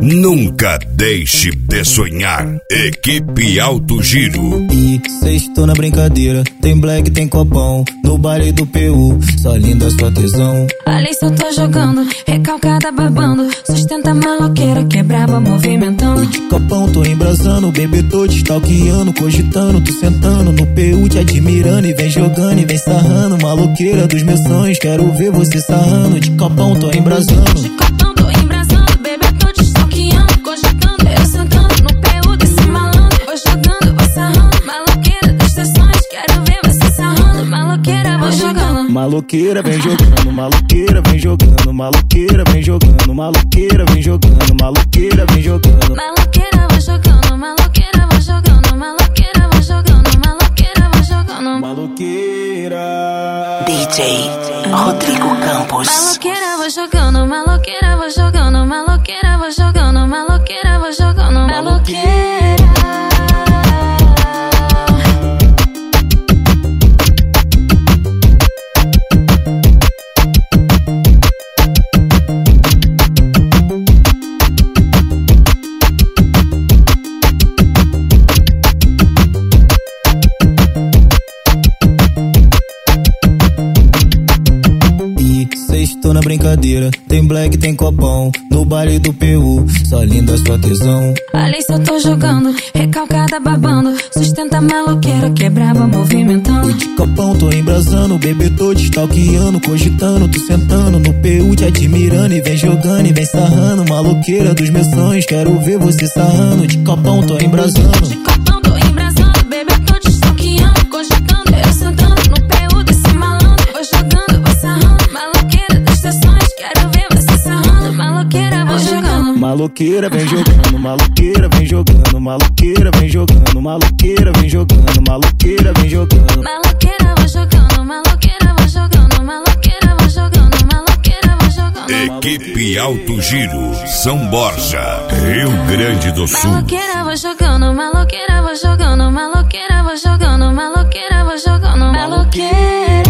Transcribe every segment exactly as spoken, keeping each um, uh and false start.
Nunca deixe de sonhar. Equipe Alto Giro. E sextou na brincadeira, tem black, tem copão. No baile do P U, só linda sua tesão. Ali só tô jogando, recalcada babando. Sustenta a maloqueira, que é braba movimentando. De copão tô embrasando, bebê tô te stalkeando, cogitando, tu sentando no P U te admirando. E vem jogando e vem sarrando, maloqueira dos meus sonhos, quero ver você sarrando. De copão tô embrasando, de copão tô embrasando, bebê tô te stalkeando, cogitando, eu sentando no P U desse malandro. Vou jogando, vou sarrando, maloqueira dos teus sonhos, quero ver você sarrando. Maloqueira, vou jogando. Maloqueira vem jogando, maloqueira vem jogando, maloqueira vem jogando, maloqueira vem jogando, maloqueira vem jogando. Maloqueira, vou jogando, maloqueira, vou jogando, maloqueira, vou jogando, maloqueira, vou jogando. Maloqueira. D J Rodrigo Campos. Maloqueira, vou jogando, maloqueira, vou jogando, maloqueira, vou jogando, maloqueira, vou jogando, maloqueira. Tô na brincadeira, tem black, tem copão. No baile do P U, só linda sua tesão. Ali só tô jogando, recalcada babando. Sustenta a maloqueira, que é braba movimentando. De copão tô embrasando, bebê tô te stalkeando, cogitando, tu sentando no P U te admirando. E vem jogando e vem sarrando, maloqueira dos meus sonhos, quero ver você sarrando. De copão tô embrasando, de copão tô embrasando, bebê tô te stalkeando, cogitando, eu sentando no P U desse malandro. Vou jogando, vou sarrando, maloqueira dos teus sonhos, quero ver você sarrando. Maloqueira, vou jogando. Maloqueira vem jogando, maloqueira vem jogando, maloqueira vem jogando, maloqueira vem jogando, maloqueira vem jogando. Maloqueira, vou jogando, maloqueira, vou jogando, maloqueira, vou jogando, maloqueira, vou jogando. Equipe Alto Giro, São Borja, Rio Grande do Sul. Maloqueira, vou jogando, maloqueira, vou jogando, maloqueira, vou jogando, maloqueira, vou jogando, maloqueira.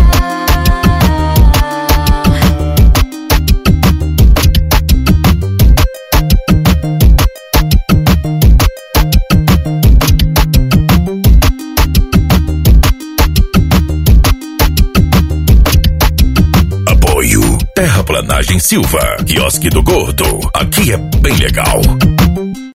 Terraplanagem Silva, Quiosque do Gordo. Aqui é bem legal.